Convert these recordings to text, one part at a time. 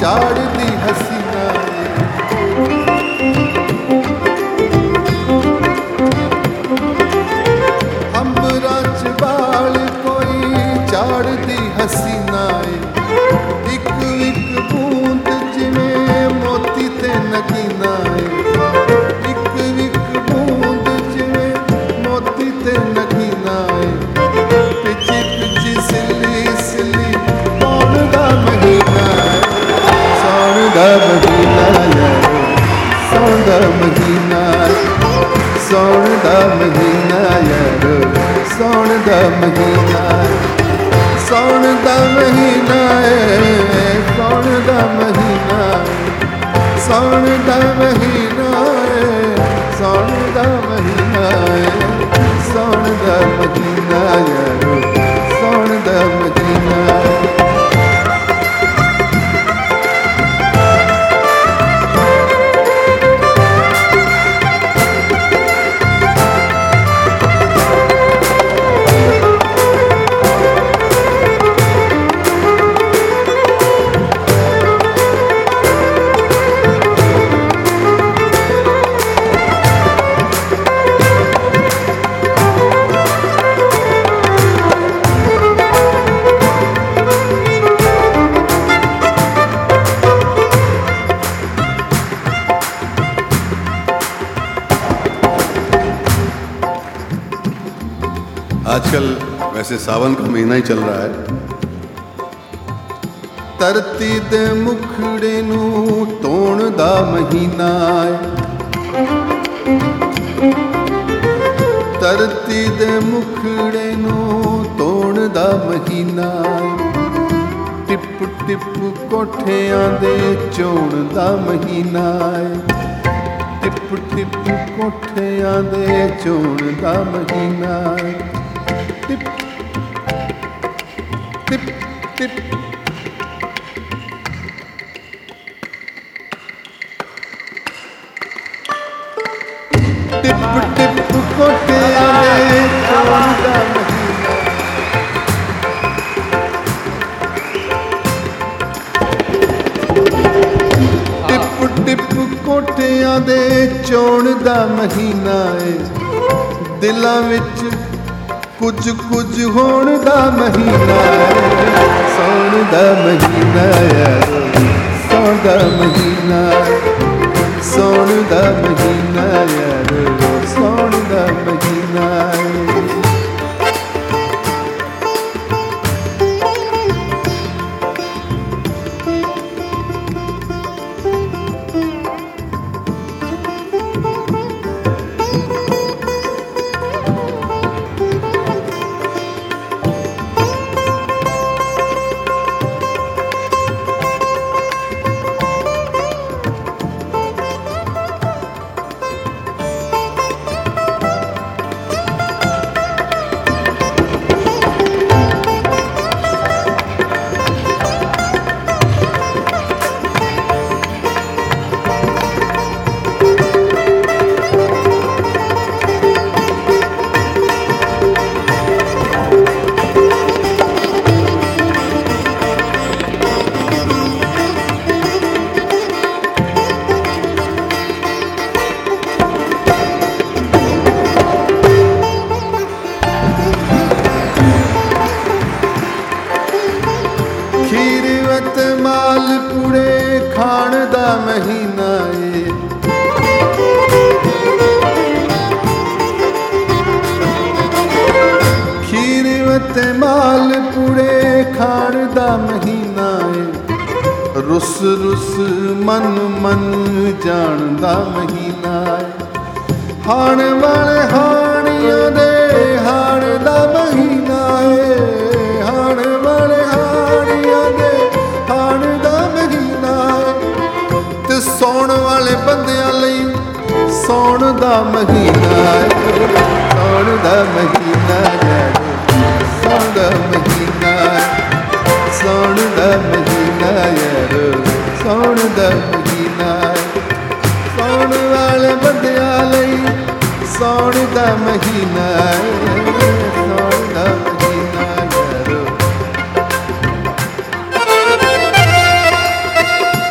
ਚਾੜਦੀ ਹਸੀਨਾ ਅੰਬਰਾਂ ਚ ਬਾਲ ਕੋਈ ਚਾੜਦੀ ਹਸੀਨਾ ਇੱਕ ਇੱਕ ਬੂੰਦ ਜਿਵੇਂ ਮੋਤੀ ਤੇ ਨਗੀਨਾ ਇੱਕ ਇੱਕ ਬੂੰਦ ਜਿਵੇਂ ਮੋਤੀ ਤੇ ਨਗੀਨਾ ਪਿੱਛੇ ਪਿੱਛੇ ਸਿੱਲੀ ਸਿੱਲੀ ਸੌਣ ਦਾ ਮਹੀਨਾ ਸੌਣ ਦਾ ਮਹੀਨਾ ਸੌਣ ਦਾ ਮਹੀਨਾ ਸੌਣ ਦਾ ਮਹੀਨਾ ਯਾਰ ਸੌਣ ਦਾ ਮਹੀਨਾ ਸੌਣ ਦਾ ਮਹੀਨਾ ਸੌਣ ਦਾ ਮਹੀਨਾ ਸੌਣ ਦਾ ਮਹੀਨਾ ਸੌਣ ਦਾ ਮਹੀਨਾ ਸੌਣ ਦਾ ਮਹੀਨਾ ਯਾਰ ਸੌਣ ਦਾ ਮਹੀਨਾ आजकल वैसे सावन का महीना ही चल रहा है धरती दे मुखड़े नू धोण दा महीना है धरती दे मुखड़े नू धोण दा महीना है टिप टिप कोठियां दे चोण दा महीना है टिप टिप कोठियां दे चोण दा महीना है टिप टिप टिप टिप टिप कोठियां दे चोण दा महीना टिप टिप कोठियां दे चोण दा महीना है दिलां विच कुछ कुछ होण दा महीना सौण दा महीना यार सौण दा महीना सौण दा महीना यार सौण दा महीना महीना खीर वते माल पुड़े खाण दा महीना रुस रुस मन मन जान दा महीना हाण वाले हाणियां दे हाण दा महीना हाण वाले हाणियां दे हाण दा महीना ते सौण वाले बंदियां लई सौण दा महीना सौण दा महीना सौण दा महीना सौण दा महीना यार सौण दा महीना सौण वाले बंदियां लई सौण दा महीना सौण दा महीना यार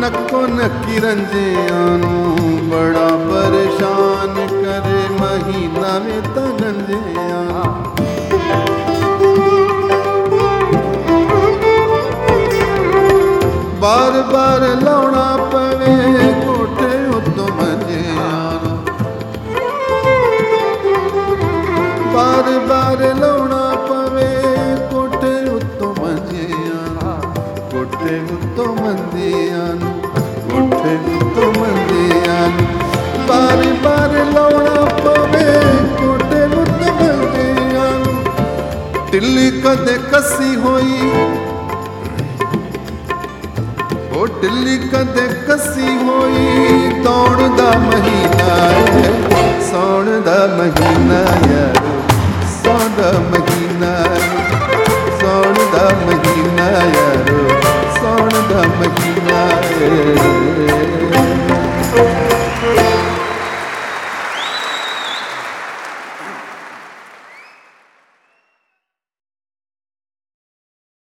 ਨੱਕੋ ਨੱਕੀ ਰੰਜਿਆਂ ਨੂੰ ਬੜਾ ਪਰੇਸ਼ਾਨ ਕਰੇ ਮਹੀਨਾ ਵੇ ਤਾਂ ਗੰਜਿਆਂ। ਬਾਰ ਬਾਰ ਲਾਉਣਾ ਪਵੇ ਕੋਠੇ ਉੱਤੋਂ ਮੰਜਿਆਂ ਨੂੰ, ਬਾਰ ਬਾਰ ਲਾਉਣਾ ਪਵੇ ਕੋਠੇ ਉੱਤੋਂ ਮੰਜਿਆਂ ਨੂੰ, ਕੋਠੇ ਉੱਤੋਂ ਮੰਜਿਆਂ ਨੂੰ, ਕੋਠੇ ਉੱਤੋਂ ਮੰਜਿਆਂ ਨੂੰ, ਬਾਰ ਬਾਰ ਲਾਉਣਾ ਪਵੇ ਕੋਠੇ ਉੱਤੋਂ ਮੰਜਿਆਂ ਨੂੰ। ਢਿੱਲੀ ਕਦੇ ਕੱਸੀ ਹੋਈ, ਉਹ ਢਿੱਲੀ ਕਦੇ ਕੱਸੀ ਹੋਈ, ਤੌਣ ਦਾ ਮਹੀਨਾ ਹੈ, ਸੌਣ ਦਾ ਮਹੀਨਾ ਯਾਰ, ਸੌਣ ਦਾ ਮਹੀਨਾ।